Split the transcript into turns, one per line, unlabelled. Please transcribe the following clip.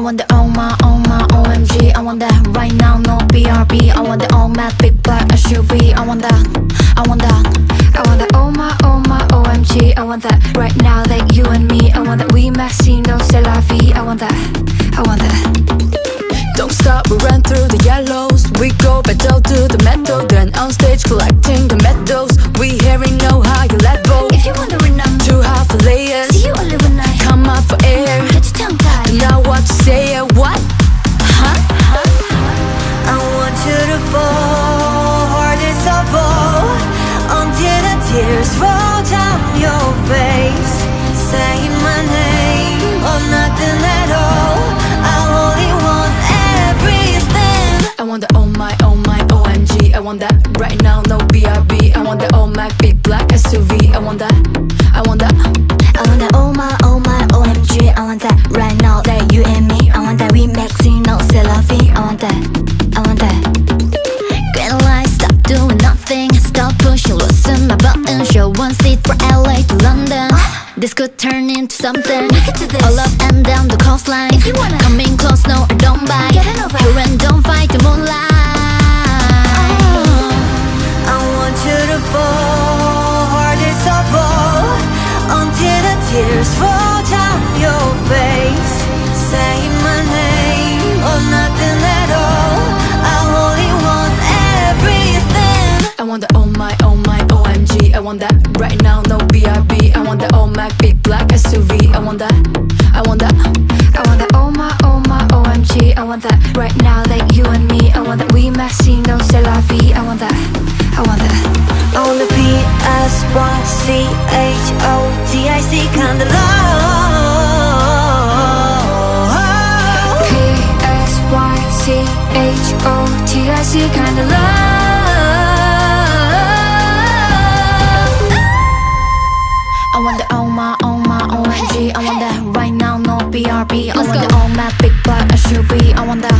want the OMG. I want that right now, no BRB. I want the all matte big black SUV. I want that, I want that. I want that OMG. I want that right now, that you and me. I want that we maxi, no c'est la vie. I want that, I want that.
Don't stop, we run through the yellows. We go pedal to the metal, then on stage collecting the medals. We hearing no higher level.
If you wondering, I'm
too hard for layers.
see you only when I
Come up for air.
get your tongue tied.
Now what you say? What? Huh?
I want you to fall, hardest of all, until the tears roll down your face. Say my name or nothing at all. I only want everything.
I want the OMG. I want that right now, no BRB. I want the all matte big black SUV. I want that, I want that.
I want that OMG. I want that right now, that you and me. I want that we maxi, no c'est la vie. I want that, I want that. Green light, stop doing nothing. Stop pushing, loosen my button. Show one seat for LA to London. This could turn into something. All up and down the coastline. If you wanna come in close, no, I don't bite. Here and don't fight the moonlight.
I want you to fall, hardest of all, until the tears roll down your face. Say my name or nothing at all. I only want everything.
I want the OMG. I want that right now, no BRB. I want the all matte big black SUV. I want that, I want that.
I want that OMG. I want that right now, that you and me. I want that we maxi, no c'est la vie. I want that, I want that.
On the PSYCHOTIC kind of love.
PSYCHOTIC kind of love. I want the OMG. I want that right now, no BRB. I want the all matte big black SUV. I want that.